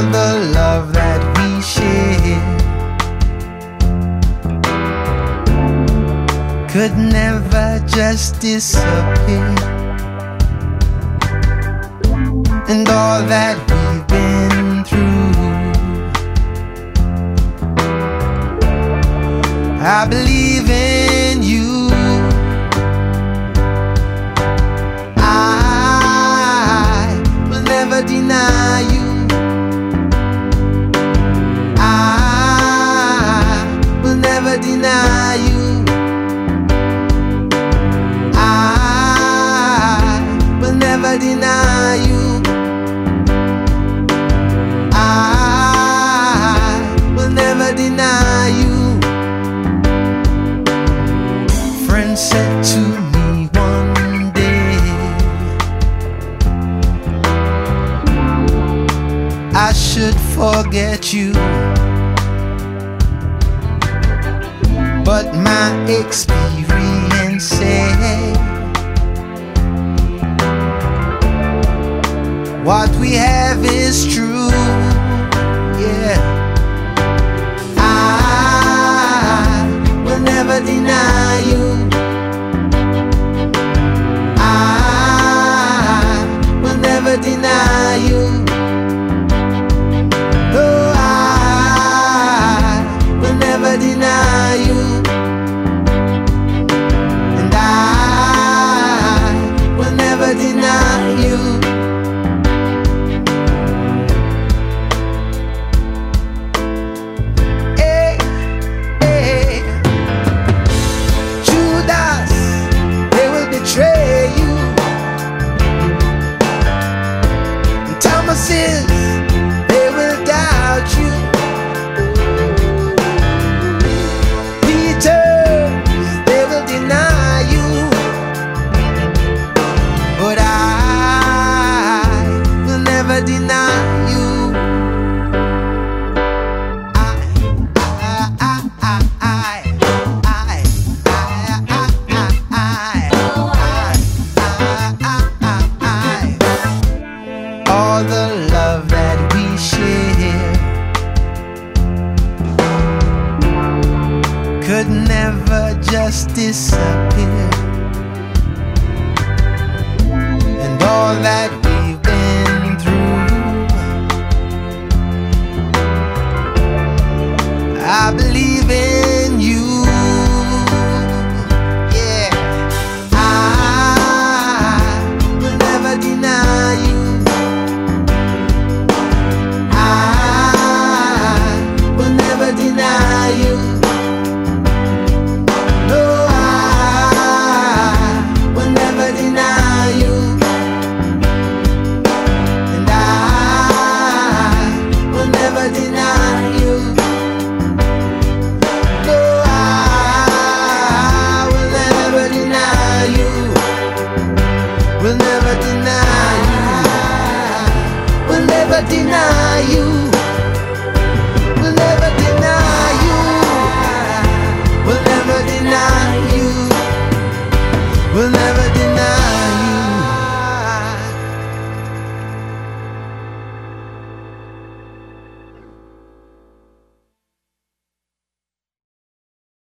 all the love that we share could never just disappear. And all that we've been through, I believe in you. I will never deny you. I will never deny you. I will never deny you. I will never deny you. Friend said to me one day, I should forget you, but my experience said what we have is true. Yeah, I will never deny you. I will never deny you. No, I will never deny you. And I will never deny you. They will doubt you. Peters, they will deny you. But I will never deny you. All the love that we share could never just disappear. And all that we've been through, I believe in you. Yeah, I will never deny you. Deny you. No, I will never deny you. And I will never deny you.